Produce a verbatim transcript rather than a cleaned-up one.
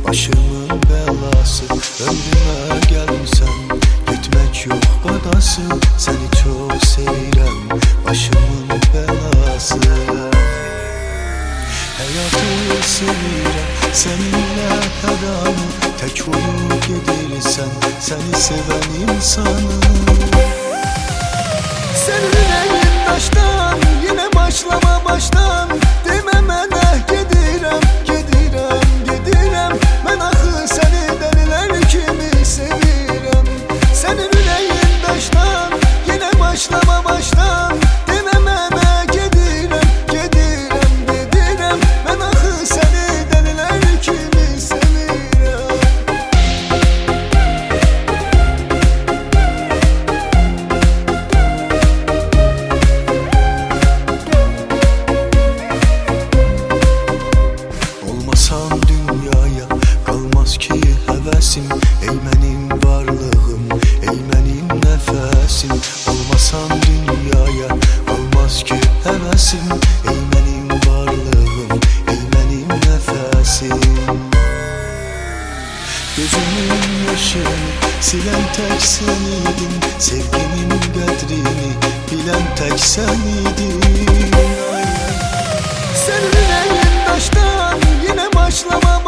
başımın belası. Ömrüme gelmişsen gitmek yok qadası. Seni çok sevirəm, başımın belası. Hayatı sevirəm, seninle hər anı. Tek olup gedirsən, seni seven insanım. Senin yüreğin taştan, yine başlama baştan. Demə mənə gedirəm, gedirəm, gedirəm. Mən axı səni dəlilər kimi sevirəm. Senin yüreğin taştan, yine başlama baştan. Demə mənə gedirəm, gedirəm, gedirəm. Mən axı səni dəlilər kimi sevirəm. Olmasam dünyaya kalmaz ki hevesim. Ey benim varlığım, ey benim nefesim. Olmasam dünyaya kalmaz ki hevesim. Ey benim varlığım, ey benim nefesim. Gözümün yaşını silen tek sen idin. Sevgimin qədrini bilen tek sen idin. Senin yüreğin taştan, yine başlama